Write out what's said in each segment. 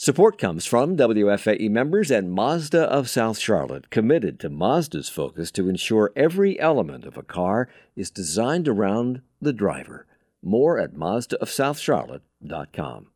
Support comes from WFAE members and Mazda of South Charlotte, committed to Mazda's focus to ensure every element of a car is designed around the driver. More at MazdaofSouthCharlotte.com.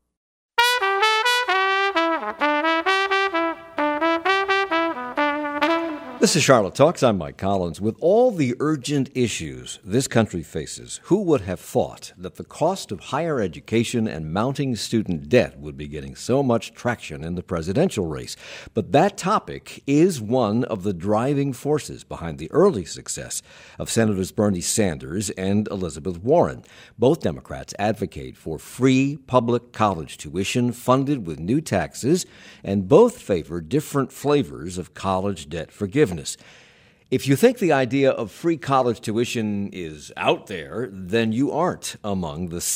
This is Charlotte Talks. I'm Mike Collins. With all the urgent issues this country faces, who would have thought that the cost of higher education and mounting student debt would be getting so much traction in the presidential race? But that topic is one of the driving forces behind the early success of Senators Bernie Sanders and Elizabeth Warren. Both Democrats advocate for free public college tuition funded with new taxes, and both favor different flavors of college debt forgiveness. If you think the idea of free college tuition is out there, then you aren't among the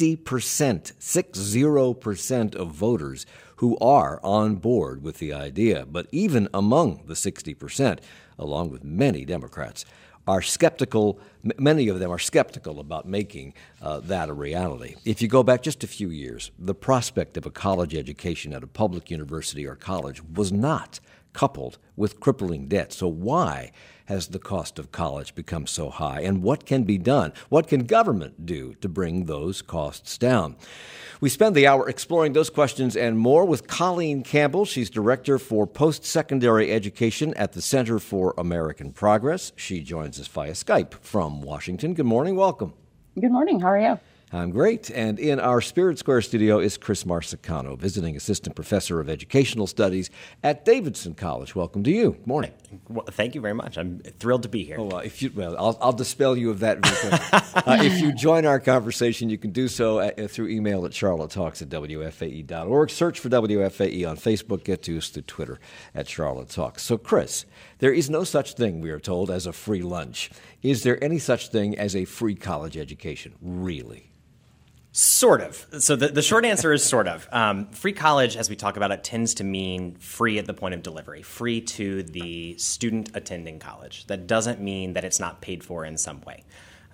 60% of voters who are on board with the idea. But even among the 60%, along with many Democrats, are skeptical. Many of them are skeptical about making that a reality. If you go back just a few years, the prospect of a college education at a public university or college was not coupled with crippling debt. So why has the cost of college become so high? And what can be done? What can government do to bring those costs down? We spend the hour exploring those questions and more with Colleen Campbell. She's Director for Post-Secondary Education at the Center for American Progress. She joins us via Skype from Washington. Good morning. Welcome. Good morning. How are you? I'm great. And in our Spirit Square studio is Chris Marsicano, Visiting Assistant Professor of Educational Studies at Davidson College. Welcome to you. Good morning. Well, thank you very much. I'm thrilled to be here. I'll dispel you of that. If you join our conversation, you can do so through email at charlottetalks@wfae.org. Search for WFAE on Facebook. Get to us through Twitter at Charlotte Talks. So, Chris, there is no such thing, we are told, as a free lunch. Is there any such thing as a free college education, really? Sort of. So the short answer is sort of. Free college, as we talk about it, tends to mean free at the point of delivery, free to the student attending college. That doesn't mean that it's not paid for in some way.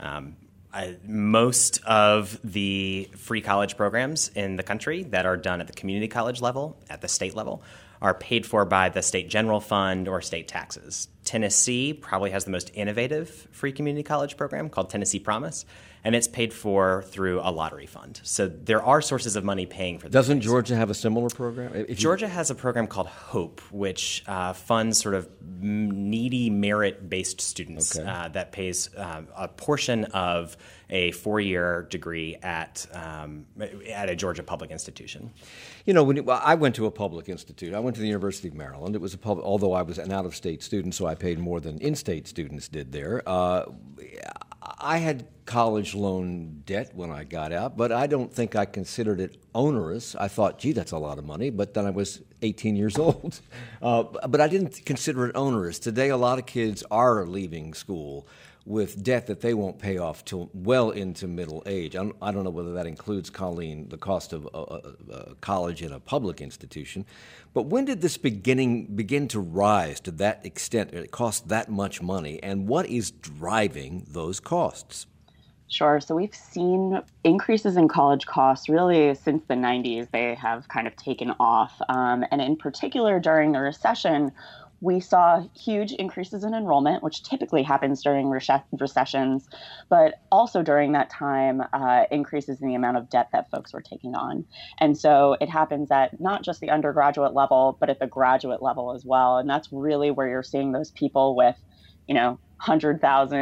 Most of the free college programs in the country that are done at the community college level, at the state level, are paid for by the state general fund or state taxes. Tennessee probably has the most innovative free community college program called Tennessee Promise, and it's paid for through a lottery fund. So there are sources of money paying for this. Doesn't Georgia have a similar program? Georgia has a program called HOPE, which funds sort of needy merit-based students that pays a portion of a 4-year degree at a Georgia public institution. You know, I went to a public institute. I went to the University of Maryland. It was a public, although I was an out-of-state student, so I paid more than in-state students did there. I had college loan debt when I got out, but I don't think I considered it onerous. I thought, gee, that's a lot of money, but then I was 18 years old. But I didn't consider it onerous. Today, a lot of kids are leaving school with debt that they won't pay off till well into middle age. I don't know whether that includes, Colleen, the cost of college in a public institution. But when did this begin to rise to that extent? It cost that much money, and what is driving those costs? Sure. So we've seen increases in college costs really since the 90s. They have kind of taken off. And in particular, during the recession, we saw huge increases in enrollment, which typically happens during recessions, but also during that time, increases in the amount of debt that folks were taking on. And so it happens at not just the undergraduate level, but at the graduate level as well. And that's really where you're seeing those people with, $100,000,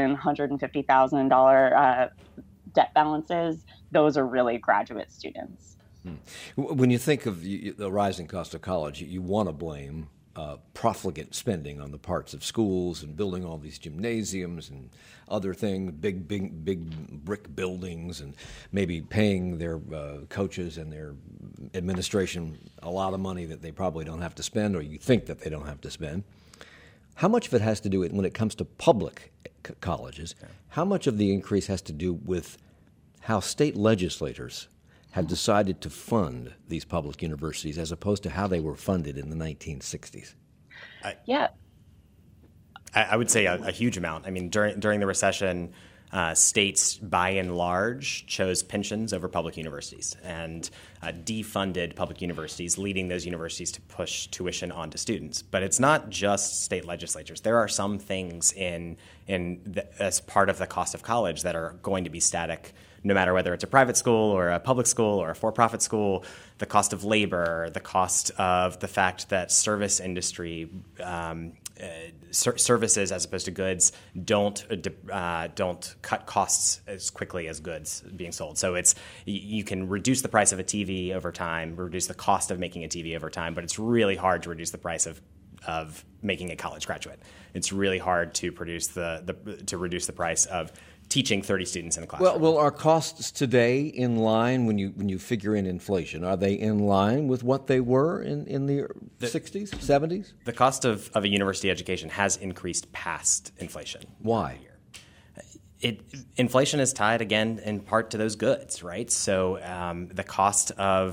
$150,000 debt balances. Those are really graduate students. When you think of the rising cost of college, you want to blame profligate spending on the parts of schools and building all these gymnasiums and other things, big brick buildings, and maybe paying their coaches and their administration a lot of money that they probably don't have to spend, or you think that they don't have to spend. How much of it has to do with, when it comes to public colleges, how much of the increase has to do with how state legislators have decided to fund these public universities as opposed to how they were funded in the 1960s? Yeah. I would say a huge amount. I mean, during the recession, states, by and large, chose pensions over public universities and defunded public universities, leading those universities to push tuition onto students. But it's not just state legislatures. There are some things as part of the cost of college that are going to be static, no matter whether it's a private school or a public school or a for-profit school. The cost of labor, the cost of the fact that service industry services as opposed to goods don't cut costs as quickly as goods being sold. So you can reduce the price of a TV over time, reduce the cost of making a TV over time, but it's really hard to reduce the price of making a college graduate. It's really hard to reduce the price of teaching 30 students in a classroom. Well, are costs today in line when you figure in inflation? Are they in line with what they were in the 60s, 70s? The cost of a university education has increased past inflation. Why? Inflation is tied, again, in part to those goods, right? So the cost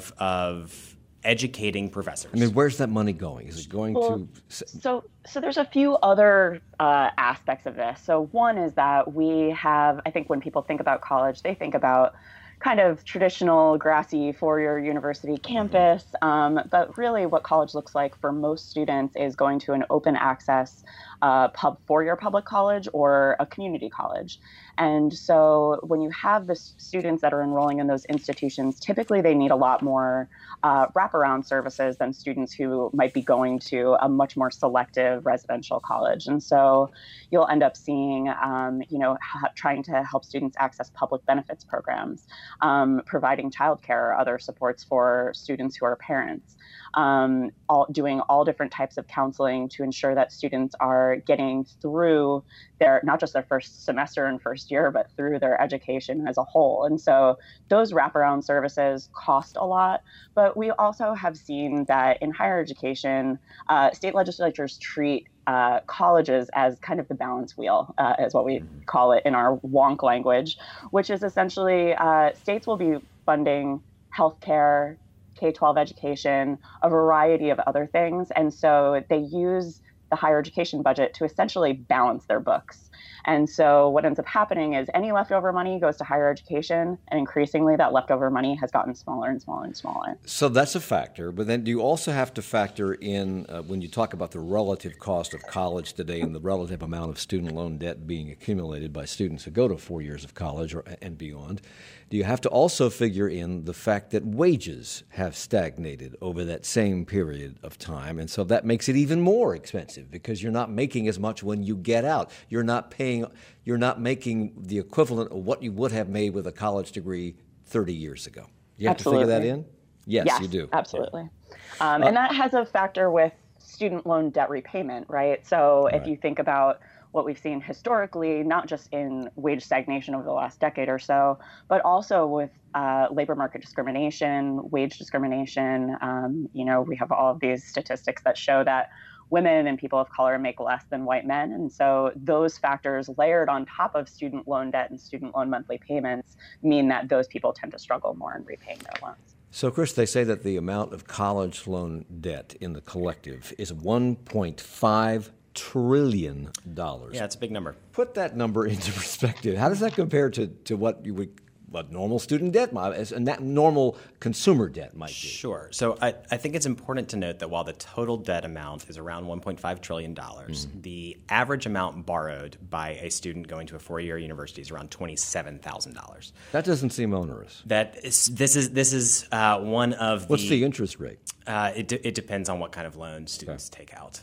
of educating professors. I mean, where's that money going? Is it going to... So there's a few other aspects of this. So one is that we have, I think when people think about college, they think about kind of traditional grassy four-year university campus. But really what college looks like for most students is going to an open access four-year public college or a community college. And so when you have the students that are enrolling in those institutions, typically they need a lot more wraparound services than students who might be going to a much more selective residential college. And so you'll end up seeing, trying to help students access public benefits programs, providing childcare or other supports for students who are parents, doing all different types of counseling to ensure that students are getting through not just their first semester and first year, but through their education as a whole. And so those wraparound services cost a lot, but we also have seen that in higher education, state legislatures treat colleges as kind of the balance wheel, is what we call it in our wonk language, which is essentially states will be funding healthcare, K-12 education, a variety of other things. And so they use the higher education budget to essentially balance their books. And so what ends up happening is any leftover money goes to higher education, and increasingly that leftover money has gotten smaller and smaller and smaller. So that's a factor, but then do you also have to factor in, when you talk about the relative cost of college today and the relative amount of student loan debt being accumulated by students who go to 4 years of college and beyond, do you have to also figure in the fact that wages have stagnated over that same period of time, and so that makes it even more expensive because you're not making as much when you get out. You're not making the equivalent of what you would have made with a college degree 30 years ago. You have Absolutely. to figure that in? Yes, you do. Absolutely. And that has a factor with student loan debt repayment, right? So if you think about what we've seen historically, not just in wage stagnation over the last decade or so, but also with labor market discrimination, wage discrimination. We have all of these statistics that show that women and people of color make less than white men. And so those factors layered on top of student loan debt and student loan monthly payments mean that those people tend to struggle more in repaying their loans. So, Chris, they say that the amount of college loan debt in the collective is $1.5 trillion. Yeah, it's a big number. Put that number into perspective. How does that compare to what normal student debt might, and that normal consumer debt might be? Sure. So I think it's important to note that while the total debt amount is around $1.5 trillion, the average amount borrowed by a student going to a four-year university is around $27,000. That doesn't seem onerous. This is one of the... What's the interest rate? It depends on what kind of loans students take out.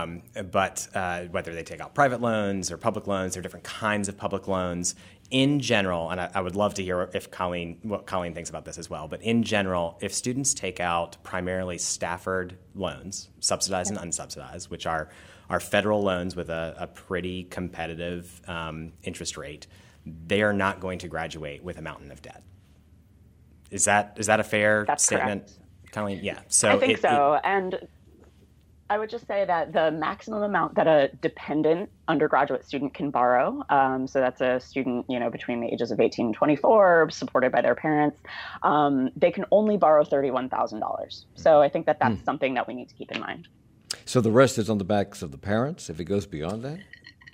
But whether they take out private loans or public loans, there are different kinds of public loans. In general, and I would love to hear what Colleen thinks about this as well, but in general, if students take out primarily Stafford loans, subsidized and unsubsidized, which are federal loans with a pretty competitive interest rate, they are not going to graduate with a mountain of debt. Is that a fair statement, correct. Colleen? Yeah. So I think so. And I would just say that the maximum amount that a dependent undergraduate student can borrow, so that's a student, between the ages of 18 and 24, supported by their parents, they can only borrow $31,000. So I think that that's something that we need to keep in mind. So the rest is on the backs of the parents if it goes beyond that?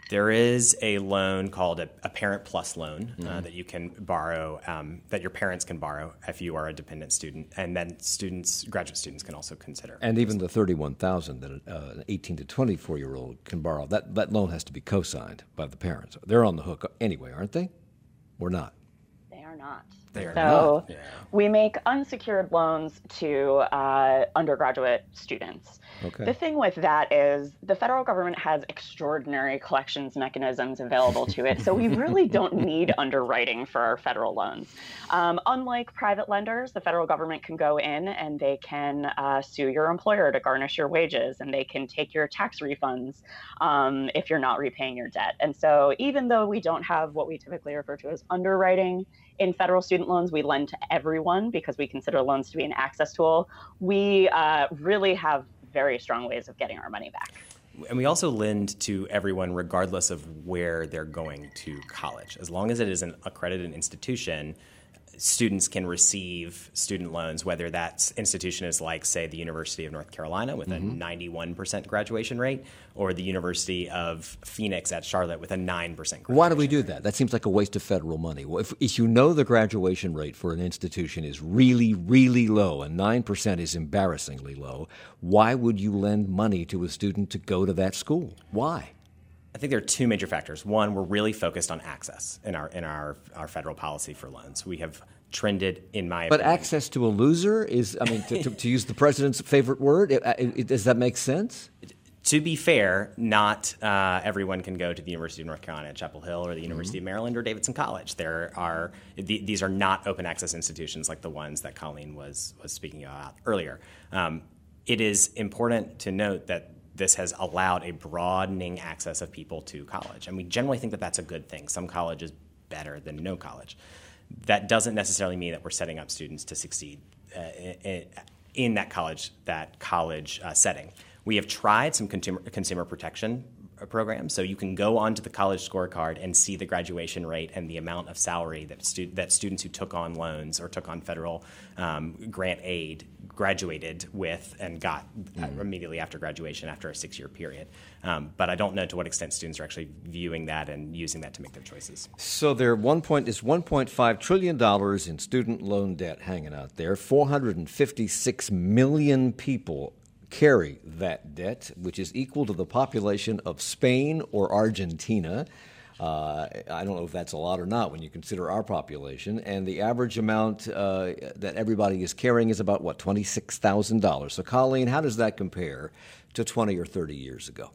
There is a loan called a Parent Plus loan that you can borrow, that your parents can borrow if you are a dependent student, and then graduate students can also consider. And even the $31,000 that an 18 to 24-year-old can borrow, that loan has to be co-signed by the parents. They're on the hook anyway, aren't they? Or not? They are not. So we make unsecured loans to undergraduate students. Okay. The thing with that is the federal government has extraordinary collections mechanisms available to it, so we really don't need underwriting for our federal loans. Unlike private lenders, the federal government can go in and they can sue your employer to garnish your wages, and they can take your tax refunds if you're not repaying your debt. And so even though we don't have what we typically refer to as underwriting in federal student loans, we lend to everyone because we consider loans to be an access tool. We really have very strong ways of getting our money back. And we also lend to everyone regardless of where they're going to college. As long as it is an accredited institution, students can receive student loans, whether that institution is like, say, the University of North Carolina with a 91% graduation rate, or the University of Phoenix at Charlotte with a 9% graduation rate. Why do we do that? That seems like a waste of federal money. Well, if you know the graduation rate for an institution is really, really low, and 9% is embarrassingly low, why would you lend money to a student to go to that school? Why? I think there are two major factors. One, we're really focused on access in our federal policy for loans. We have trended, in my opinion. But access to a loser is, to use the president's favorite word, does that make sense? To be fair, not everyone can go to the University of North Carolina at Chapel Hill or the University of Maryland or Davidson College. These are not open access institutions like the ones that Colleen was speaking about earlier. It is important to note that this has allowed a broadening access of people to college. And we generally think that that's a good thing. Some college is better than no college. That doesn't necessarily mean that we're setting up students to succeed in that college setting. We have tried some consumer protection programs, so you can go onto the college scorecard and see the graduation rate and the amount of salary that students who took on loans or took on federal grant aid graduated with and got immediately after graduation after a 6-year period. But I don't know to what extent students are actually viewing that and using that to make their choices. So there is $1.5 trillion in student loan debt hanging out there. 456 million people carry that debt, which is equal to the population of Spain or Argentina. I don't know if that's a lot or not when you consider our population. And the average amount that everybody is carrying is about, $26,000. So, Colleen, how does that compare to 20 or 30 years ago?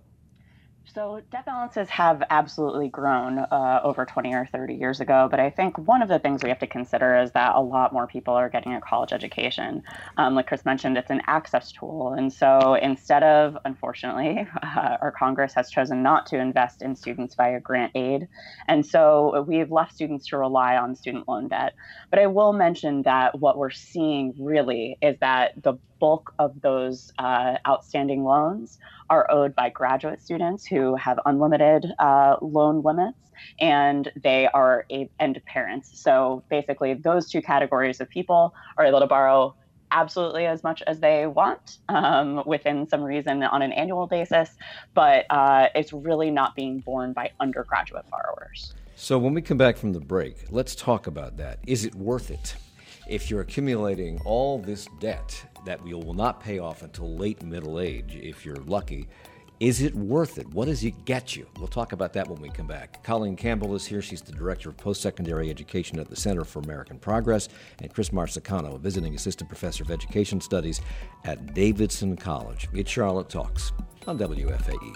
So debt balances have absolutely grown over 20 or 30 years ago, but I think one of the things we have to consider is that a lot more people are getting a college education. Like Chris mentioned, it's an access tool. And so instead of, unfortunately, our Congress has chosen not to invest in students via grant aid. And so we've left students to rely on student loan debt. But I will mention that what we're seeing really is that the bulk of those outstanding loans are owed by graduate students who have unlimited loan limits, and they are and parents. So basically, those two categories of people are able to borrow absolutely as much as they want within some reason on an annual basis, but it's really not being borne by undergraduate borrowers. So when we come back from the break, let's talk about that. Is it worth it? If you're accumulating all this debt that you will not pay off until late middle age, if you're lucky, is it worth it? What does it get you? We'll talk about that when we come back. Colleen Campbell is here. She's the Director of Post-Secondary Education at the Center for American Progress. And Chris Marsicano, a visiting Assistant Professor of Education Studies at Davidson College. It's Charlotte Talks on WFAE.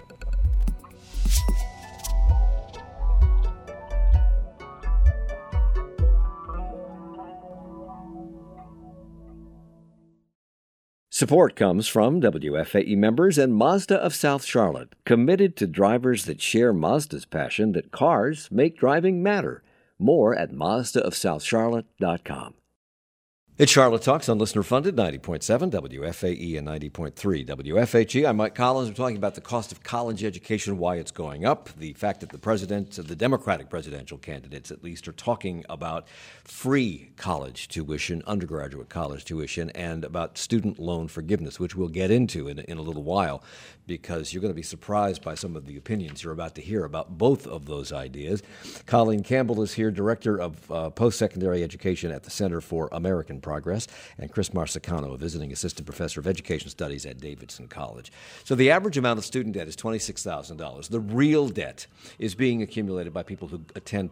Support comes from WFAE members and Mazda of South Charlotte, committed to drivers that share Mazda's passion that cars make driving matter. More at MazdaofSouthCharlotte.com. It's Charlotte Talks on Listener Funded, 90.7 WFAE and 90.3 WFHE. I'm Mike Collins. We're talking about the cost of college education, why it's going up, the fact that the Democratic presidential candidates at least, are talking about free college tuition, undergraduate college tuition, and about student loan forgiveness, which we'll get into in a little while, because you're going to be surprised by some of the opinions you're about to hear about both of those ideas. Colleen Campbell is here, Director of Post-Secondary Education at the Center for American Progress, and Chris Marsicano, a visiting assistant professor of education studies at Davidson College. So the average amount of student debt is $26,000. The real debt is being accumulated by people who attend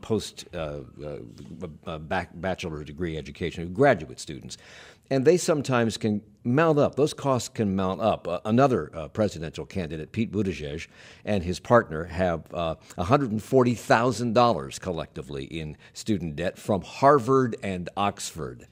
bachelor degree education, graduate students. And they sometimes can mount up. Those costs can mount up. Another presidential candidate, Pete Buttigieg, and his partner have $140,000 collectively in student debt from Harvard and Oxford.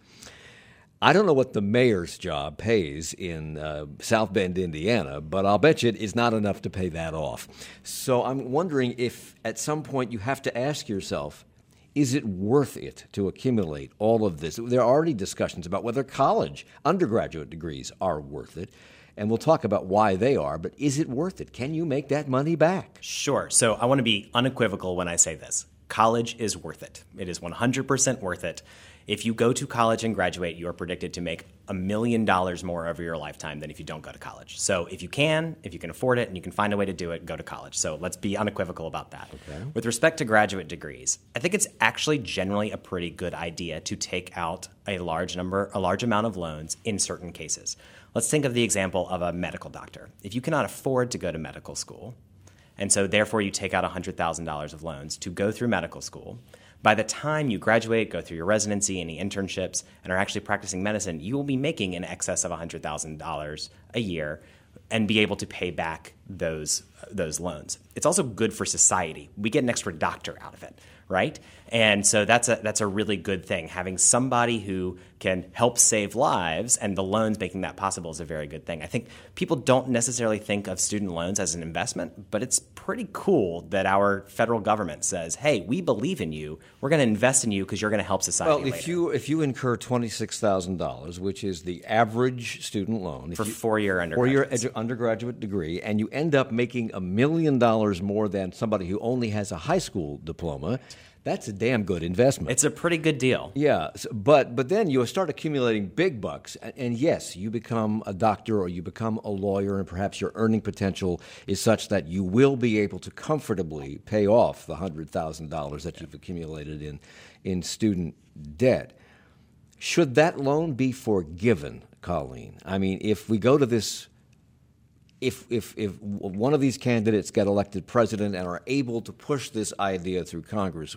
I don't know what the mayor's job pays in South Bend, Indiana, but I'll bet you it is not enough to pay that off. So I'm wondering if at some point you have to ask yourself, is it worth it to accumulate all of this? There are already discussions about whether undergraduate degrees are worth it, and we'll talk about why they are, but is it worth it? Can you make that money back? Sure. So I want to be unequivocal when I say this. College is worth it. It is 100% worth it. If you go to college and graduate, you are predicted to make $1 million more over your lifetime than if you don't go to college. So if you can afford it, and you can find a way to do it, go to college. So let's be unequivocal about that. Okay. With respect to graduate degrees, I think it's actually generally a pretty good idea to take out a large amount of loans in certain cases. Let's think of the example of a medical doctor. If you cannot afford to go to medical school, and so therefore you take out $100,000 of loans to go through medical school, by the time you graduate, go through your residency, any internships, and are actually practicing medicine, you will be making in excess of $100,000 a year and be able to pay back those loans. It's also good for society. We get an extra doctor out of it, right? And so that's a really good thing. Having somebody who can help save lives, and the loans making that possible, is a very good thing. I think people don't necessarily think of student loans as an investment, but it's pretty cool that our federal government says, hey, we believe in you. We're going to invest in you because you're going to help society later. If you incur $26,000, which is the average student loan for four-year undergraduate degree, and you end up making $1 million more than somebody who only has a high school diploma, that's a damn good investment. It's a pretty good deal. Yeah, but then you start accumulating big bucks, and yes, you become a doctor or you become a lawyer, and perhaps your earning potential is such that you will be able to comfortably pay off the $100,000 that you've accumulated in student debt. Should that loan be forgiven, Colleen? I mean, if we go to this, if one of these candidates get elected president and are able to push this idea through Congress,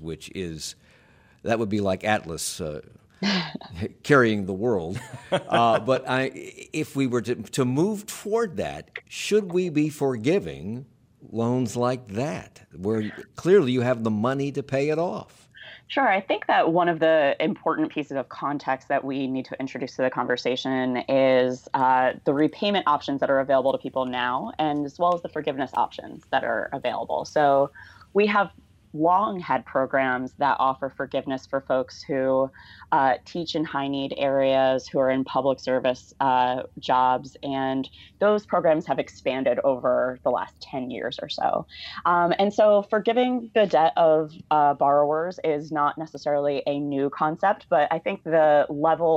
that would be like Atlas carrying the world. But if we were to move toward that, should we be forgiving loans like that, where clearly you have the money to pay it off? Sure. I think that one of the important pieces of context that we need to introduce to the conversation is the repayment options that are available to people now, and as well as the forgiveness options that are available. So we have long had programs that offer forgiveness for folks who teach in high need areas, who are in public service jobs, and those programs have expanded over the last 10 years or so. And so forgiving the debt of borrowers is not necessarily a new concept, but I think the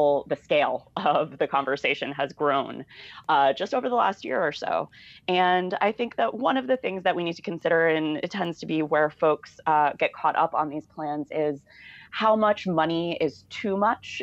scale of the conversation has grown just over the last year or so. And I think that one of the things that we need to consider, and it tends to be where folks get caught up on these plans, is how much money is too much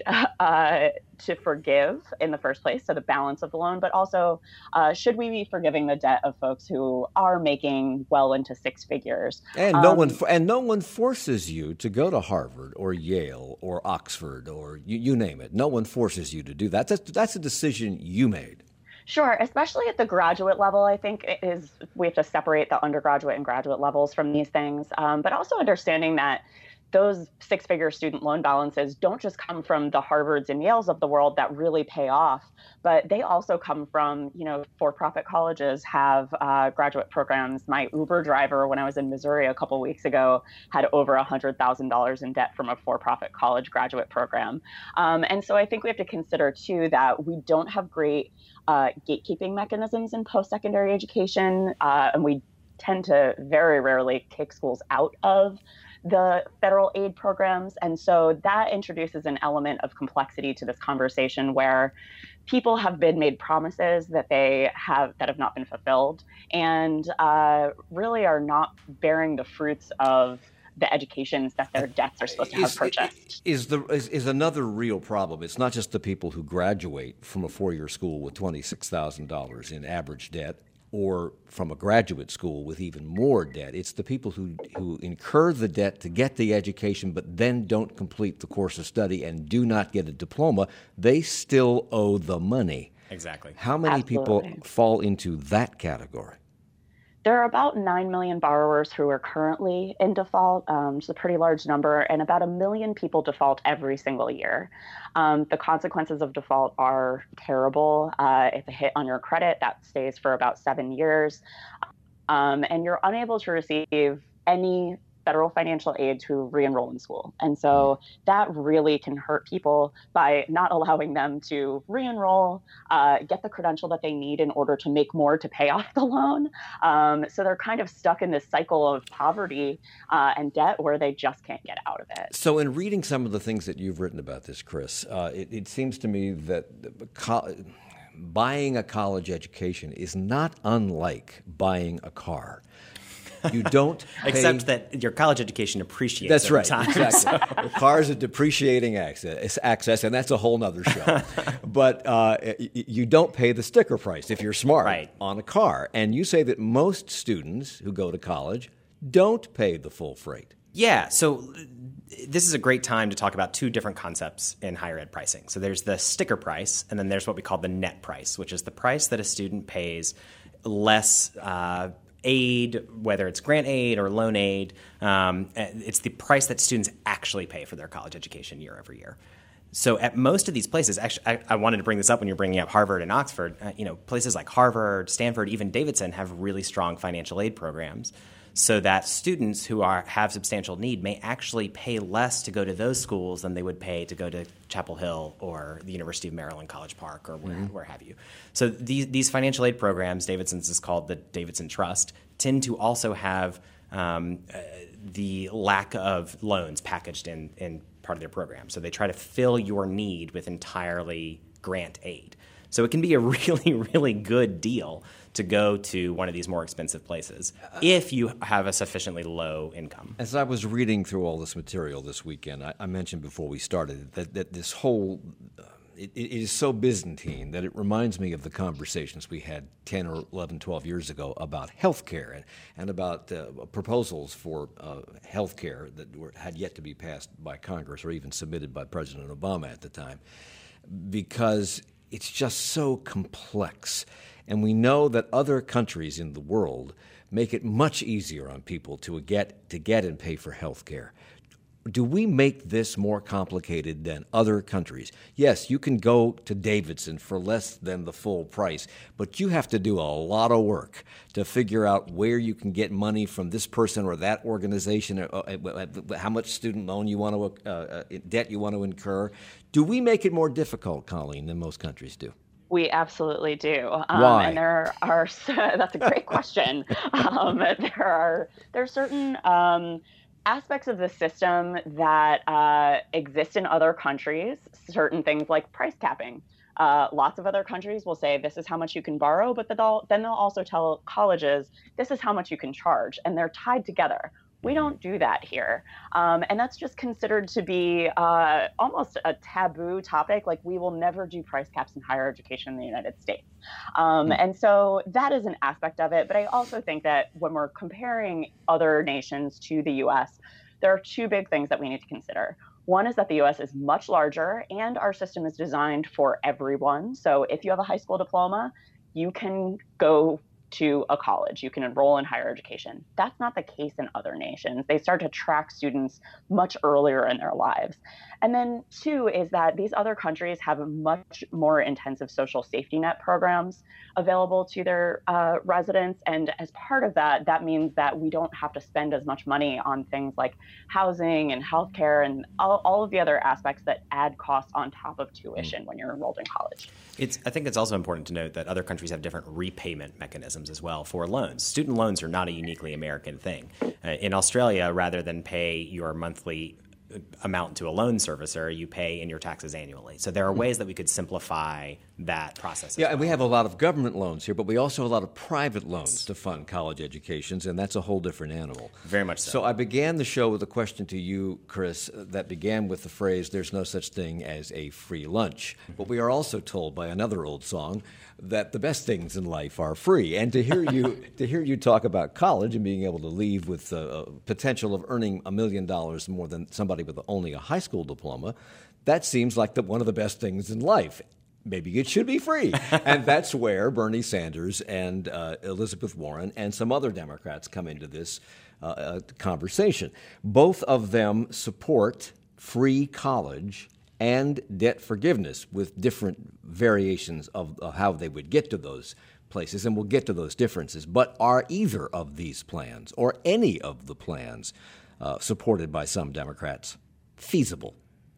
to forgive in the first place, so the balance of the loan, but also should we be forgiving the debt of folks who are making well into six figures? And no one forces you to go to Harvard or Yale or Oxford or you name it. No one forces you to do that. That's a decision you made. Sure, especially at the graduate level, I think we have to separate the undergraduate and graduate levels from these things, but also understanding that those six-figure student loan balances don't just come from the Harvards and Yales of the world that really pay off, but they also come from, for-profit colleges have graduate programs. My Uber driver, when I was in Missouri a couple weeks ago, had over $100,000 in debt from a for-profit college graduate program. And so I think we have to consider, too, that we don't have great gatekeeping mechanisms in post-secondary education, and we tend to very rarely kick schools out of the federal aid programs. And so that introduces an element of complexity to this conversation where people have been made promises that have not been fulfilled and really are not bearing the fruits of the educations that their debts are supposed to have purchased. Is another real problem. It's not just the people who graduate from a four-year school with $26,000 in average debt, or from a graduate school with even more debt. It's the people who incur the debt to get the education but then don't complete the course of study and do not get a diploma. They still owe the money. Exactly. How many people fall into that category? There are about 9 million borrowers who are currently in default, which is a pretty large number, and about 1 million people default every single year. The consequences of default are terrible. It's a hit on your credit that stays for about 7 years, and you're unable to receive any federal financial aid to re-enroll in school. And so that really can hurt people by not allowing them to re-enroll, get the credential that they need in order to make more to pay off the loan. So they're kind of stuck in this cycle of poverty and debt where they just can't get out of it. So in reading some of the things that you've written about this, Chris, it seems to me that buying a college education is not unlike buying a car. You don't pay... Except that your college education appreciates That's over right, time. exactly. The car is a depreciating access, and that's a whole nother show. But you don't pay the sticker price, if you're smart, on a car. And you say that most students who go to college don't pay the full freight. Yeah, so this is a great time to talk about two different concepts in higher ed pricing. So there's the sticker price, and then there's what we call the net price, which is the price that a student pays less aid, whether it's grant aid or loan aid. It's the price that students actually pay for their college education year over year. So at most of these places, actually, I wanted to bring this up when you're bringing up Harvard and Oxford. Places like Harvard, Stanford, even Davidson have really strong financial aid programs, so that students who have substantial need may actually pay less to go to those schools than they would pay to go to Chapel Hill or the University of Maryland College Park or where have you. So these financial aid programs, Davidson's is called the Davidson Trust, tend to also have the lack of loans packaged in part of their program. So they try to fill your need with entirely grant aid. So it can be a really, really good deal to go to one of these more expensive places if you have a sufficiently low income. As I was reading through all this material this weekend, I mentioned before we started that this whole it is so Byzantine that it reminds me of the conversations we had 10 or 11, 12 years ago about health care and about proposals for health care that had yet to be passed by Congress or even submitted by President Obama at the time, because it's just so complex. And we know that other countries in the world make it much easier on people to get and pay for health care. Do we make this more complicated than other countries? Yes, you can go to Davidson for less than the full price, but you have to do a lot of work to figure out where you can get money from this person or that organization, how much student loan you want to debt you want to incur. Do we make it more difficult, Colleen, than most countries do? We absolutely do. Why? And there are that's a great question. There are certain aspects of the system that exist in other countries, certain things like price capping. Lots of other countries will say this is how much you can borrow, but then they'll also tell colleges this is how much you can charge, and they're tied together. We don't do that here. And that's just considered to be almost a taboo topic. Like, we will never do price caps in higher education in the United States. And so that is an aspect of it. But I also think that when we're comparing other nations to the US, there are two big things that we need to consider. One is that the US is much larger and our system is designed for everyone. So if you have a high school diploma, you can go to a college. You can enroll in higher education. That's not the case in other nations. They start to track students much earlier in their lives. And then two is that these other countries have much more intensive social safety net programs available to their residents. And as part of that, that means that we don't have to spend as much money on things like housing and healthcare and all of the other aspects that add costs on top of tuition when you're enrolled in college. I think it's also important to note that other countries have different repayment mechanisms as well for loans. Student loans are not a uniquely American thing. In Australia, rather than pay your monthly amount to a loan servicer, you pay in your taxes annually. So there are ways that we could simplify that process. Yeah, and we have a lot of government loans here, but we also have a lot of private loans to fund college educations, and that's a whole different animal. Very much so. So I began the show with a question to you, Chris, that began with the phrase, "There's no such thing as a free lunch." But we are also told by another old song that the best things in life are free. And to hear you talk about college and being able to leave with the potential of earning $1 million more than somebody with only a high school diploma, that seems like one of the best things in life. Maybe it should be free. And that's where Bernie Sanders and Elizabeth Warren and some other Democrats come into this conversation. Both of them support free college and debt forgiveness with different variations of how they would get to those places, and we'll get to those differences. But are either of these plans or any of the plans supported by some Democrats feasible?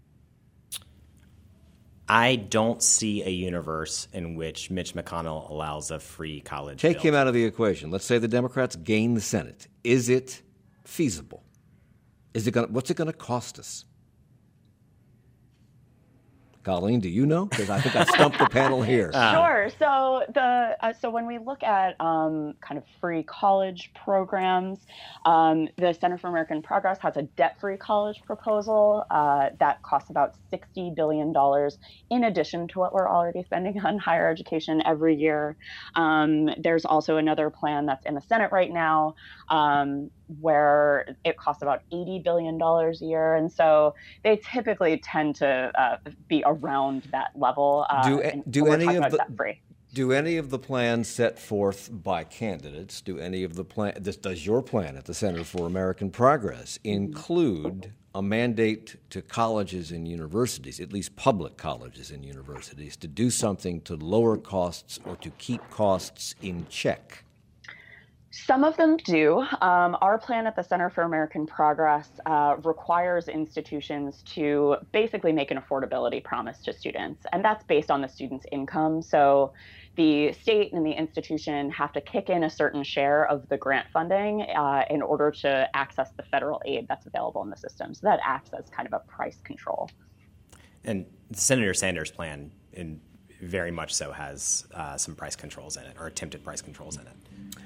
I don't see a universe in which Mitch McConnell allows a free college Take bill. him out of the equation. Let's say the Democrats gain the Senate. Is it feasible? What's it going to cost us? Colleen, do you know? Because I think I stumped the panel here. Sure. So so when we look at kind of free college programs, the Center for American Progress has a debt-free college proposal that costs about $60 billion in addition to what we're already spending on higher education every year. There's also another plan that's in the Senate right now where it costs about $80 billion a year. And so they typically tend to be around that level. Do any of the plans set forth by candidates, does your plan at the Center for American Progress include a mandate to colleges and universities, at least public colleges and universities, to do something to lower costs or to keep costs in check? Some of them do. Our plan at the Center for American Progress requires institutions to basically make an affordability promise to students, and that's based on the student's income. So the state and the institution have to kick in a certain share of the grant funding in order to access the federal aid that's available in the system. So that acts as kind of a price control. And Senator Sanders' plan very much so has some price controls in it, or attempted price controls in it.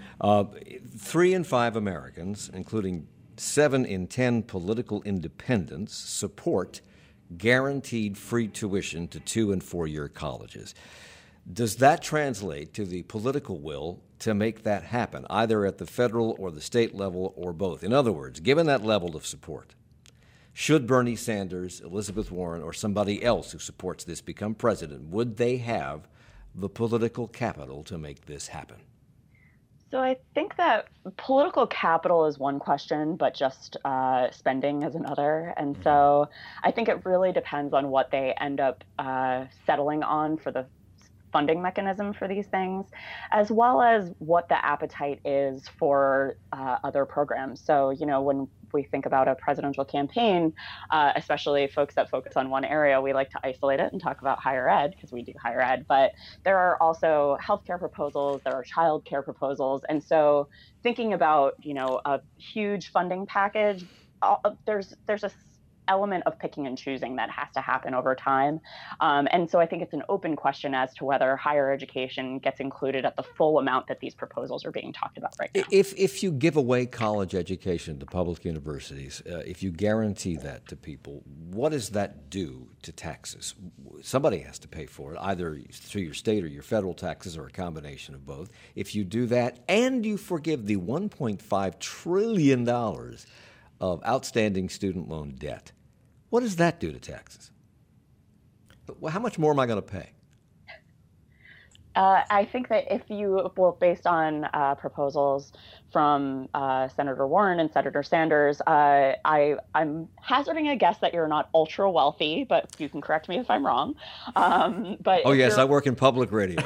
3 in 5 Americans, including 7 in 10 political independents, support guaranteed free tuition to 2- and 4-year colleges. Does that translate to the political will to make that happen, either at the federal or the state level or both? In other words, given that level of support, should Bernie Sanders, Elizabeth Warren, or somebody else who supports this become president, would they have the political capital to make this happen? So I think that political capital is one question, but just spending is another. And so I think it really depends on what they end up settling on for the funding mechanism for these things, as well as what the appetite is for other programs. So, when we think about a presidential campaign, especially folks that focus on one area, we like to isolate it and talk about higher ed because we do higher ed. But there are also healthcare proposals, there are childcare proposals. And so thinking about, a huge funding package, there's a element of picking and choosing that has to happen over time. And so I think it's an open question as to whether higher education gets included at the full amount that these proposals are being talked about right now. If you give away college education to public universities, if you guarantee that to people, what does that do to taxes? Somebody has to pay for it, either through your state or your federal taxes or a combination of both. If you do that and you forgive the $1.5 trillion of outstanding student loan debt, what does that do to taxes? How much more am I going to pay? I think that based on proposals from Senator Warren and Senator Sanders, I'm hazarding a guess that you're not ultra wealthy, but you can correct me if I'm wrong. But oh, yes, I work in public radio.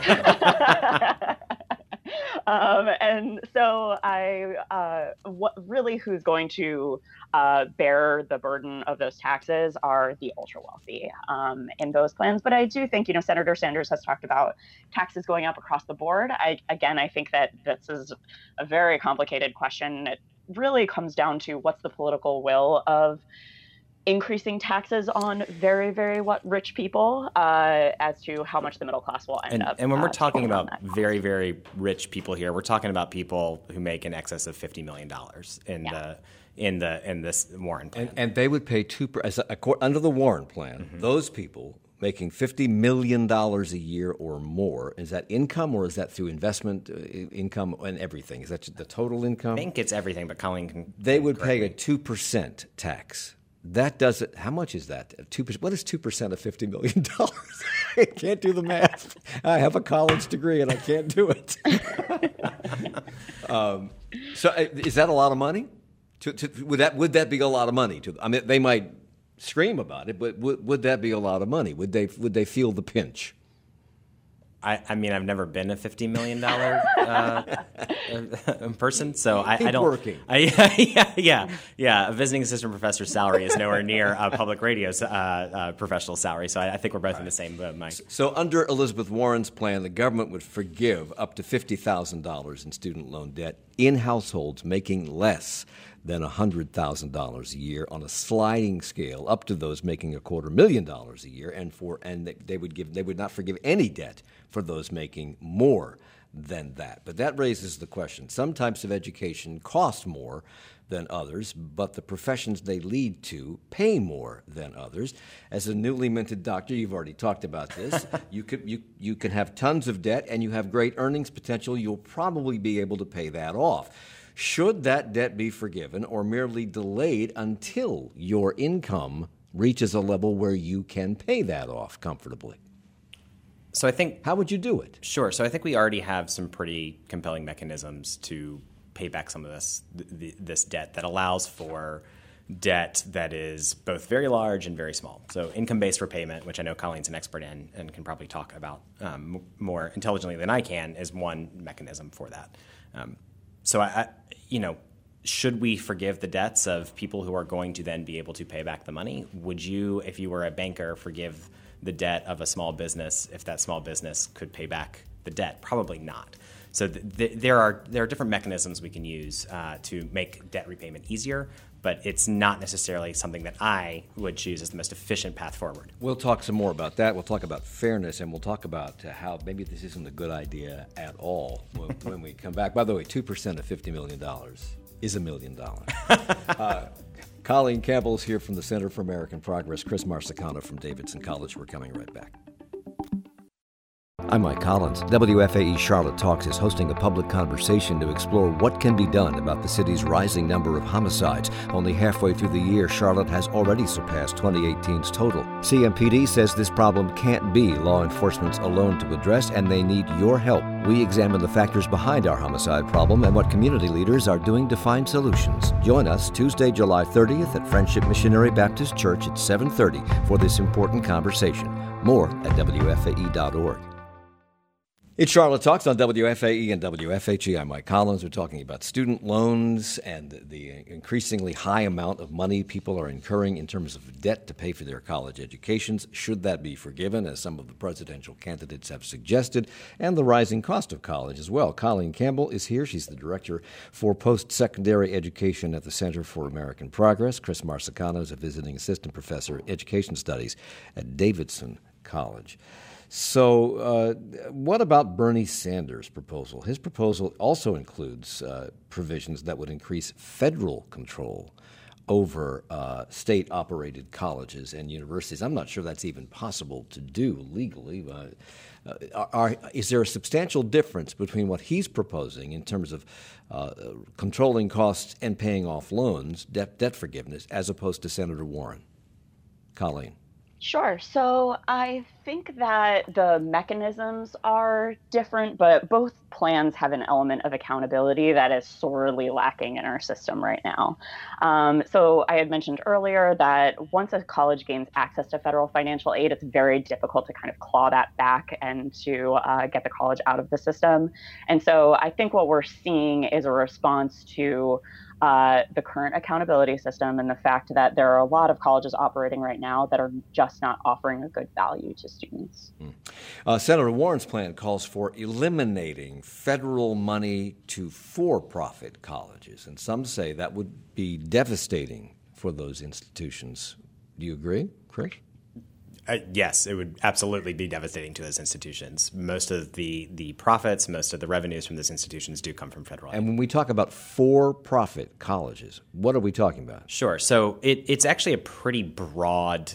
And so who's going to bear the burden of those taxes are the ultra wealthy in those plans. But I do think, Senator Sanders has talked about taxes going up across the board. I think that this is a very complicated question. It really comes down to what's the political will of increasing taxes on very, very rich people as to how much the middle class will end up. And when we're talking about very, very rich people here, we're talking about people who make in excess of $50 million in this Warren plan. And they would pay 2% under the Warren plan. Mm-hmm. Those people making $50 million a year or more, is that income or is that through investment income and everything? Is that the total income? I think it's everything, but Colleen can. They would pay a 2% tax. That does it. How much is that? 2%. What is 2% of $50 million? I can't do the math. I have a college degree and I can't do it. So, is that a lot of money? Would that be a lot of money? They might scream about it, but would that be a lot of money? Would they feel the pinch? I've never been a $50 million person, so I don't. Working. Yeah. A visiting assistant professor's salary is nowhere near public radio's professional salary. So I think we're both in the same boat, Mike. So under Elizabeth Warren's plan, the government would forgive up to $50,000 in student loan debt in households making less than $100,000 a year on a sliding scale up to those making $250,000 a year, and they would not forgive any debt for those making more than that. But that raises the question. Some types of education cost more than others, but the professions they lead to pay more than others. As a newly minted doctor, you've already talked about this. You can have tons of debt and you have great earnings potential. You'll probably be able to pay that off. Should that debt be forgiven or merely delayed until your income reaches a level where you can pay that off comfortably? So I think... How would you do it? Sure. So I think we already have some pretty compelling mechanisms to pay back some of this debt that allows for debt that is both very large and very small. So income-based repayment, which I know Colleen's an expert in and can probably talk about more intelligently than I can, is one mechanism for that. So should we forgive the debts of people who are going to then be able to pay back the money? Would you, if you were a banker, forgive the debt of a small business if that small business could pay back the debt? Probably not. So there are different mechanisms we can use to make debt repayment easier, but it's not necessarily something that I would choose as the most efficient path forward. We'll talk some more about that. We'll talk about fairness, and we'll talk about how maybe this isn't a good idea at all when we come back. By the way, 2% of $50 million is $1 million. Colleen Campbell is here from the Center for American Progress. Chris Marsicano from Davidson College. We're coming right back. I'm Mike Collins. WFAE Charlotte Talks is hosting a public conversation to explore what can be done about the city's rising number of homicides. Only halfway through the year, Charlotte has already surpassed 2018's total. CMPD says this problem can't be law enforcement's alone to address, and they need your help. We examine the factors behind our homicide problem and what community leaders are doing to find solutions. Join us Tuesday, July 30th at Friendship Missionary Baptist Church at 7:30 for this important conversation. More at WFAE.org. It's Charlotte Talks on WFAE and WFHE. I'm Mike Collins. We're talking about student loans and the increasingly high amount of money people are incurring in terms of debt to pay for their college educations. Should that be forgiven, as some of the presidential candidates have suggested, and the rising cost of college as well. Colleen Campbell is here. She's the director for post-secondary education at the Center for American Progress. Chris Marsicano is a visiting assistant professor of education studies at Davidson College. So what about Bernie Sanders' proposal? His proposal also includes provisions that would increase federal control over state-operated colleges and universities. I'm not sure that's even possible to do legally. Is there a substantial difference between what he's proposing in terms of controlling costs and paying off loans, debt forgiveness, as opposed to Senator Warren? Colleen. Sure. So I think that the mechanisms are different, but both plans have an element of accountability that is sorely lacking in our system right now. So I had mentioned earlier that once a college gains access to federal financial aid, it's very difficult to kind of claw that back and to get the college out of the system. And so I think what we're seeing is a response to the current accountability system and the fact that there are a lot of colleges operating right now that are just not offering a good value to students. Senator Warren's plan calls for eliminating federal money to for-profit colleges, and some say that would be devastating for those institutions. Do you agree, Chris? Yes, it would absolutely be devastating to those institutions. Most of the profits, most of the revenues from those institutions do come from federal aid. And when we talk about for-profit colleges, what are we talking about? Sure. So it's actually a pretty broad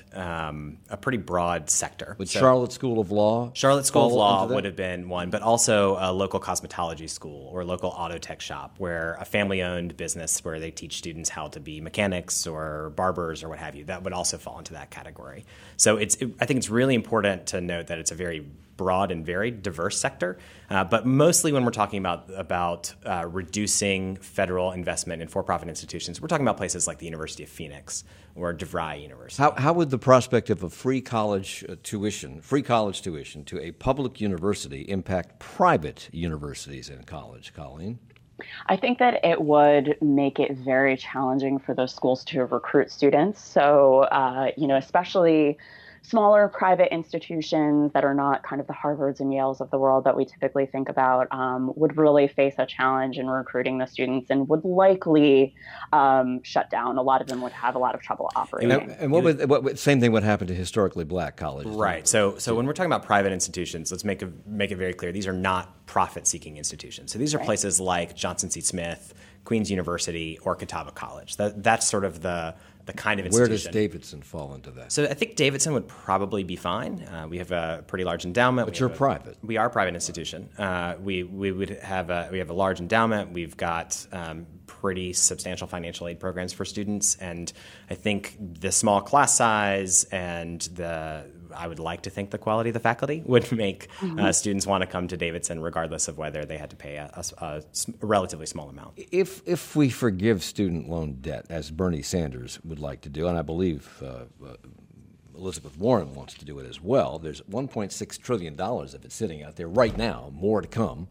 sector. Would Charlotte School of Law? Charlotte School of Law would have been one, but also a local cosmetology school or a local auto tech shop, where a family-owned business where they teach students how to be mechanics or barbers or what have you. That would also fall into that category. So I think it's really important to note that it's a very broad and very diverse sector, but mostly when we're talking about reducing federal investment in for-profit institutions, we're talking about places like the University of Phoenix or DeVry University. How would the prospect of a free college tuition to a public university impact private universities in college, Colleen? I think that it would make it very challenging for those schools to recruit students. So, especially smaller private institutions that are not kind of the Harvards and Yales of the world that we typically think about would really face a challenge in recruiting the students and would likely shut down. A lot of them would have a lot of trouble operating. And what same thing would happen to historically black colleges? Right. So when we're talking about private institutions, let's make it very clear. These are not profit-seeking institutions. So these are places like Johnson C. Smith, Queen's University, or Catawba College. That's sort of the kind of institution. Where does Davidson fall into that? So I think Davidson would probably be fine. We have a pretty large endowment. But you're private. We are a private institution. We have a large endowment. We've got pretty substantial financial aid programs for students, and I think the small class size and I would like to think the quality of the faculty would make students want to come to Davidson regardless of whether they had to pay a relatively small amount. If we forgive student loan debt, as Bernie Sanders would like to do, and I believe Elizabeth Warren wants to do it as well, there's $1.6 trillion of it sitting out there right now, more to come.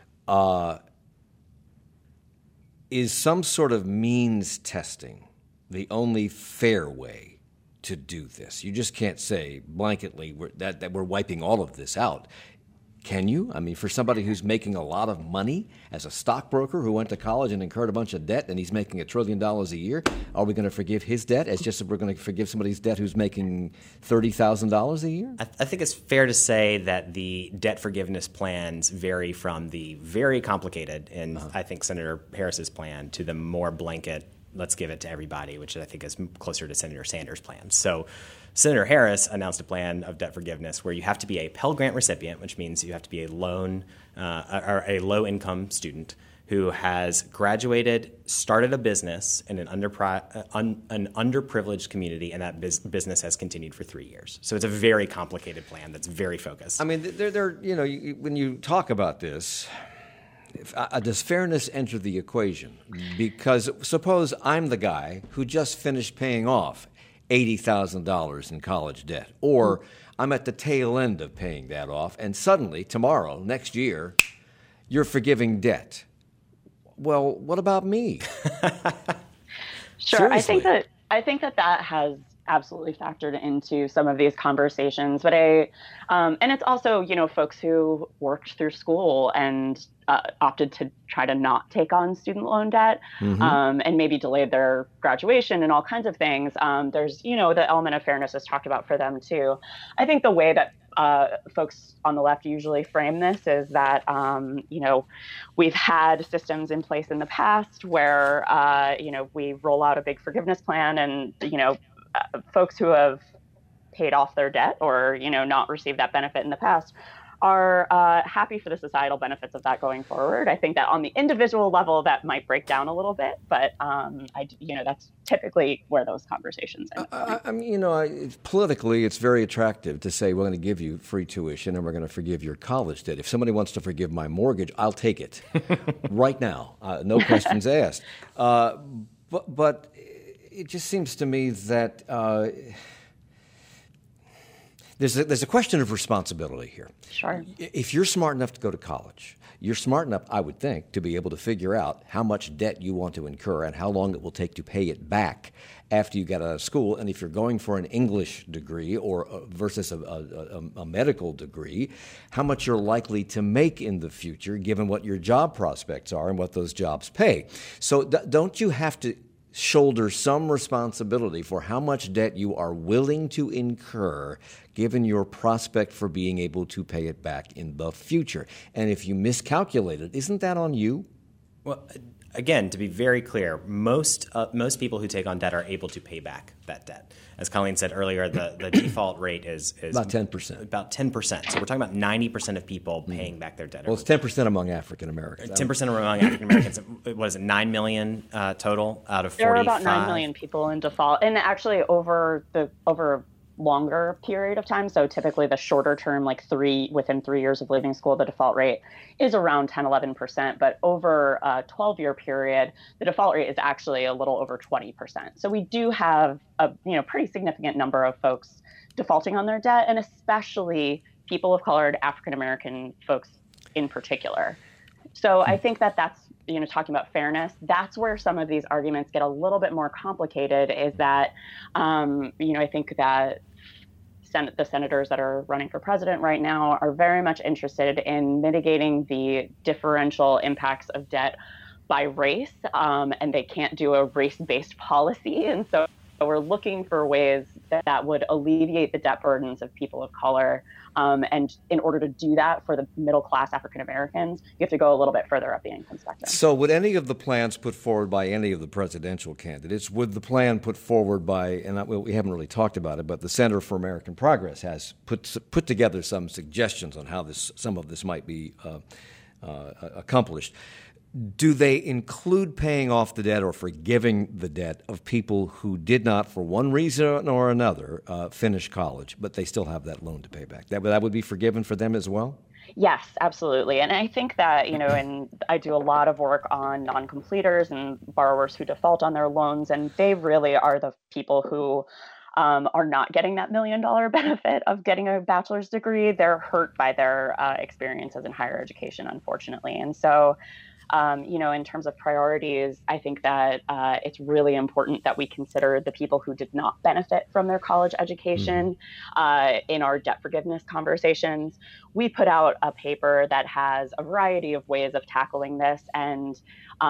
Is some sort of means testing the only fair way to do this? You just can't say blanketly that we're wiping all of this out. Can you? I mean, for somebody who's making a lot of money as a stockbroker who went to college and incurred a bunch of debt and he's making $1 trillion a year, are we going to forgive his debt as just as we're going to forgive somebody's debt who's making $30,000 a year? I think it's fair to say that the debt forgiveness plans vary from the very complicated, and I think Senator Harris's plan, to the more blanket, let's give it to everybody, which I think is closer to Senator Sanders' plan. So Senator Harris announced a plan of debt forgiveness where you have to be a Pell Grant recipient, which means you have to be a low-income student who has graduated, started a business in an underprivileged community, and that business has continued for 3 years. So it's a very complicated plan that's very focused. I mean, when you talk about this, does fairness enter the equation? Because suppose I'm the guy who just finished paying off $80,000 in college debt, or I'm at the tail end of paying that off, and suddenly, tomorrow, next year, you're forgiving debt. Well, what about me? Sure. Seriously. I think that has absolutely factored into some of these conversations, but and it's also, folks who worked through school and opted to try to not take on student loan debt, and maybe delayed their graduation and all kinds of things. There's, the element of fairness is talked about for them too. I think the way that folks on the left usually frame this is that, we've had systems in place in the past where, we roll out a big forgiveness plan and, folks who have paid off their debt or, not received that benefit in the past are happy for the societal benefits of that going forward. I think that on the individual level, that might break down a little bit, but that's typically where those conversations end up going. Politically, it's very attractive to say we're going to give you free tuition and we're going to forgive your college debt. If somebody wants to forgive my mortgage, I'll take it right now, no questions asked. But it just seems to me that there's a question of responsibility here. Sure. If you're smart enough to go to college, you're smart enough, I would think, to be able to figure out how much debt you want to incur and how long it will take to pay it back after you get out of school. And if you're going for an English degree or versus a medical degree, how much you're likely to make in the future, given what your job prospects are and what those jobs pay. So don't you have to shoulder some responsibility for how much debt you are willing to incur given your prospect for being able to pay it back in the future? And if you miscalculate it, isn't that on you? Well, again, to be very clear, most people who take on debt are able to pay back that debt. As Colleen said earlier, the default rate is about 10%. About 10%. So we're talking about 90% of people paying back their debt. Well, it's 10% among African Americans. 10% among African Americans. What is it, 9 million total out of 45? There are about 9 million people in default. And actually over longer period of time. So typically the shorter term, like within 3 years of leaving school, the default rate is around 10-11%. But over a 12-year period, the default rate is actually a little over 20%. So we do have a pretty significant number of folks defaulting on their debt, and especially people of color, African American folks in particular. So I think that's talking about fairness, that's where some of these arguments get a little bit more complicated, is that, I think that the senators that are running for president right now are very much interested in mitigating the differential impacts of debt by race, and they can't do a race-based policy. And so we're looking for ways that would alleviate the debt burdens of people of color. And in order to do that for the middle-class African Americans, you have to go a little bit further up the income spectrum. So would any of the plans put forward by any of the presidential candidates, would the plan put forward by, and we haven't really talked about it, but the Center for American Progress has put together some suggestions on how some of this might be accomplished. Do they include paying off the debt or forgiving the debt of people who did not, for one reason or another, finish college, but they still have that loan to pay back? That would be forgiven for them as well? Yes, absolutely. And I think that, and I do a lot of work on non-completers and borrowers who default on their loans, and they really are the people who are not getting that $1 million benefit of getting a bachelor's degree. They're hurt by their experiences in higher education, unfortunately. And so in terms of priorities, I think that it's really important that we consider the people who did not benefit from their college education in our debt forgiveness conversations. We put out a paper that has a variety of ways of tackling this, and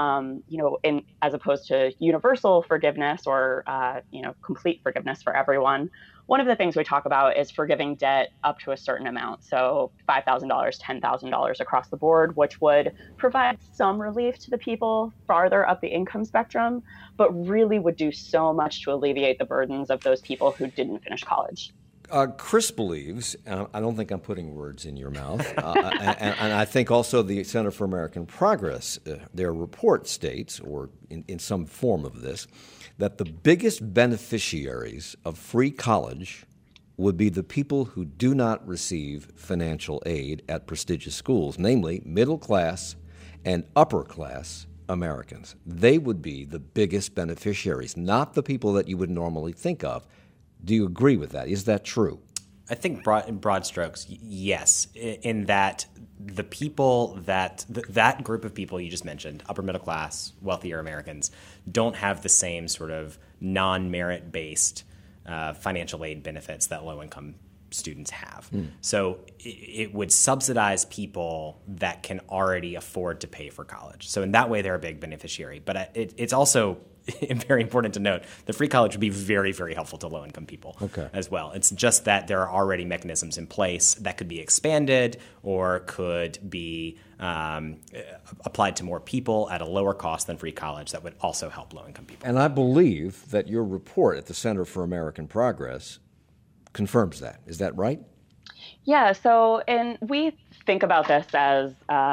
as opposed to universal forgiveness or complete forgiveness for everyone. One of the things we talk about is forgiving debt up to a certain amount, so $5,000, $10,000 across the board, which would provide some relief to the people farther up the income spectrum, but really would do so much to alleviate the burdens of those people who didn't finish college. Chris believes, and I don't think I'm putting words in your mouth, and I think also the Center for American Progress, their report states, or in some form of this, that the biggest beneficiaries of free college would be the people who do not receive financial aid at prestigious schools, namely middle class and upper class Americans. They would be the biggest beneficiaries, not the people that you would normally think of. Do you agree with that? Is that true? I think in broad strokes, yes, in that the people that group of people you just mentioned, upper middle class, wealthier Americans, don't have the same sort of non-merit based financial aid benefits that low-income students have. So it would subsidize people that can already afford to pay for college. So in that way, they're a big beneficiary. But it's also very important to note that free college would be very, very helpful to low-income people as well. It's just that there are already mechanisms in place that could be expanded or could be applied to more people at a lower cost than free college that would also help low-income people. And I believe that your report at the Center for American Progress confirms that. Is that right? Yeah, so and we think about this as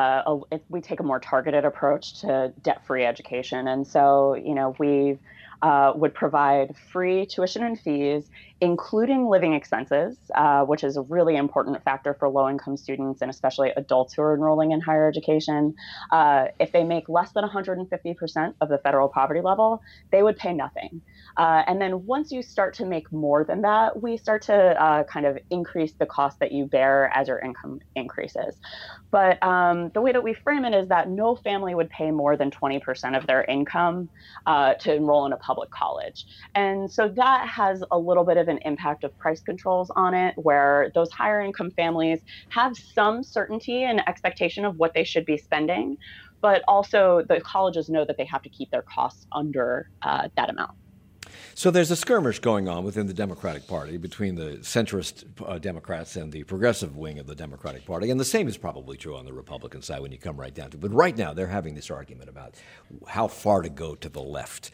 if we take a more targeted approach to debt-free education, and so we would provide free tuition and fees, including living expenses, which is a really important factor for low-income students and especially adults who are enrolling in higher education. If they make less than 150% of the federal poverty level, they would pay nothing. And then once you start to make more than that, we start to kind of increase the cost that you bear as your income increases. But the way that we frame it is that no family would pay more than 20% of their income to enroll in a public college. And so that has a little bit of an impact of price controls on it, where those higher income families have some certainty and expectation of what they should be spending, but also the colleges know that they have to keep their costs under that amount. So there's a skirmish going on within the Democratic Party between the centrist Democrats and the progressive wing of the Democratic Party, and the same is probably true on the Republican side when you come right down to it. But right now they're having this argument about how far to go to the left.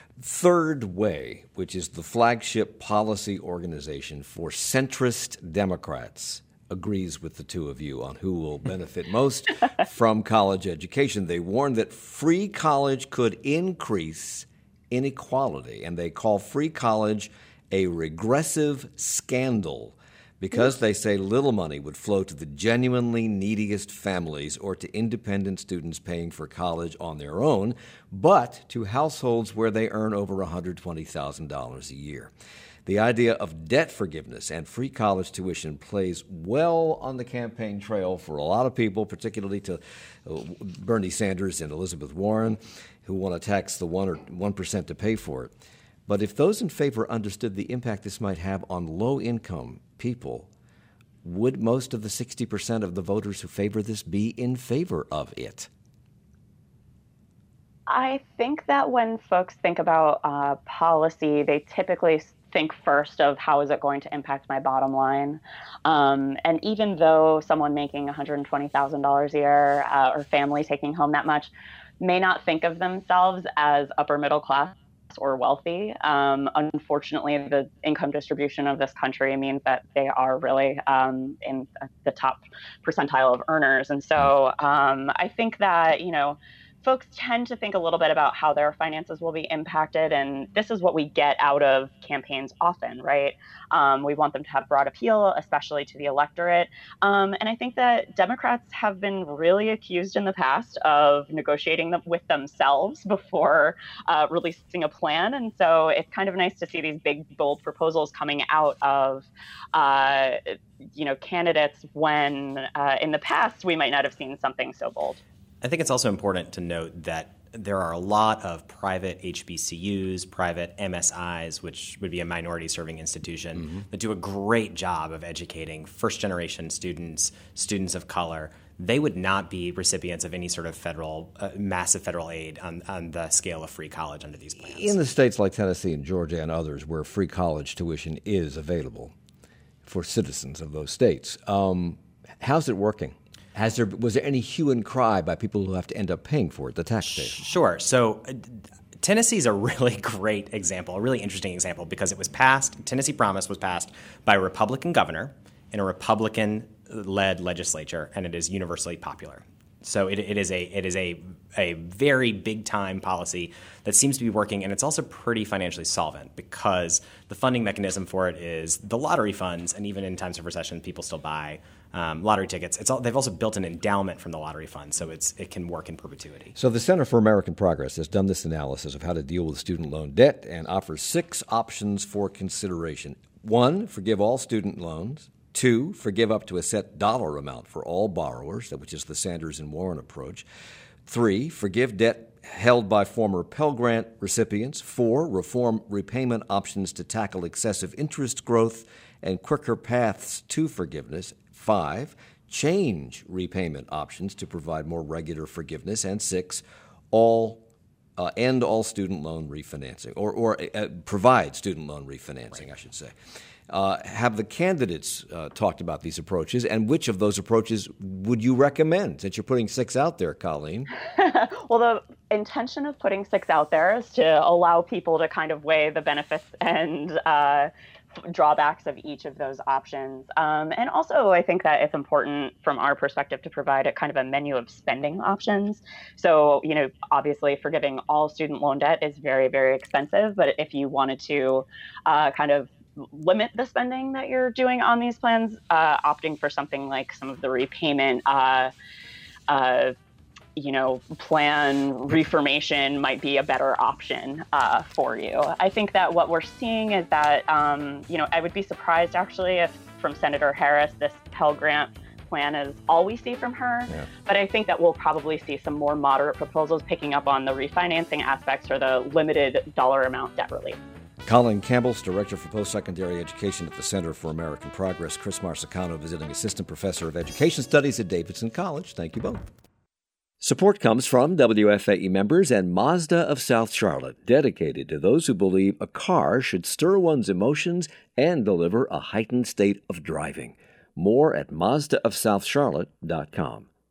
Third Way, which is the flagship policy organization for centrist Democrats, agrees with the two of you on who will benefit most from college education. They warn that free college could increase inequality, and they call free college a regressive scandal because they say little money would flow to the genuinely neediest families or to independent students paying for college on their own, but to households where they earn over $120,000 a year. The idea of debt forgiveness and free college tuition plays well on the campaign trail for a lot of people, particularly to Bernie Sanders and Elizabeth Warren, who want to tax the 1% to pay for it. But if those in favor understood the impact this might have on low-income people, would most of the 60% of the voters who favor this be in favor of it? I think that when folks think about policy, they typically think first of how is it going to impact my bottom line. And even though someone making $120,000 a year or family taking home that much may not think of themselves as upper middle class or wealthy, unfortunately, the income distribution of this country means that they are really in the top percentile of earners. And so I think that, folks tend to think a little bit about how their finances will be impacted. And this is what we get out of campaigns often, right? We want them to have broad appeal, especially to the electorate. And I think that Democrats have been really accused in the past of negotiating with themselves before releasing a plan. And so it's kind of nice to see these big, bold proposals coming out of candidates when in the past we might not have seen something so bold. I think it's also important to note that there are a lot of private HBCUs, private MSIs, which would be a minority-serving institution, that do a great job of educating first-generation students, students of color. They would not be recipients of any sort of federal, massive federal aid on the scale of free college under these plans. In the states like Tennessee and Georgia and others where free college tuition is available for citizens of those states, how's it working? Was there any hue and cry by people who have to end up paying for it, the taxpayers? Sure. So Tennessee's a really great example, a really interesting example, because it was passed, Tennessee Promise was passed by a Republican governor in a Republican-led legislature, and it is universally popular. So it is a very big-time policy that seems to be working, and it's also pretty financially solvent because the funding mechanism for it is the lottery funds, and even in times of recession, people still buy lottery tickets. They've also built an endowment from the lottery fund, so it can work in perpetuity. So the Center for American Progress has done this analysis of how to deal with student loan debt and offers 6 options for consideration. 1, forgive all student loans. 2, forgive up to a set dollar amount for all borrowers, which is the Sanders and Warren approach. 3, forgive debt held by former Pell Grant recipients. 4, reform repayment options to tackle excessive interest growth and quicker paths to forgiveness. 5, change repayment options to provide more regular forgiveness. And 6, end all student loan refinancing, or provide student loan refinancing, right. I should say. Have the candidates talked about these approaches, and which of those approaches would you recommend, since you're putting 6 out there, Colleen? Well, the intention of putting 6 out there is to allow people to kind of weigh the benefits and drawbacks of each of those options. And also, I think that it's important from our perspective to provide a kind of a menu of spending options. So, obviously forgiving all student loan debt is very, very expensive. But if you wanted to kind of limit the spending that you're doing on these plans, opting for something like some of the repayment plan reformation might be a better option for you. I think that what we're seeing is that, I would be surprised actually if from Senator Harris, this Pell Grant plan is all we see from her. Yeah. But I think that we'll probably see some more moderate proposals picking up on the refinancing aspects or the limited dollar amount debt relief. Colleen Campbell's Director for Post-Secondary Education at the Center for American Progress. Chris Marsicano, Visiting Assistant Professor of Education Studies at Davidson College. Thank you both. Support comes from WFAE members and Mazda of South Charlotte, dedicated to those who believe a car should stir one's emotions and deliver a heightened state of driving. More at MazdaofSouthCharlotte.com.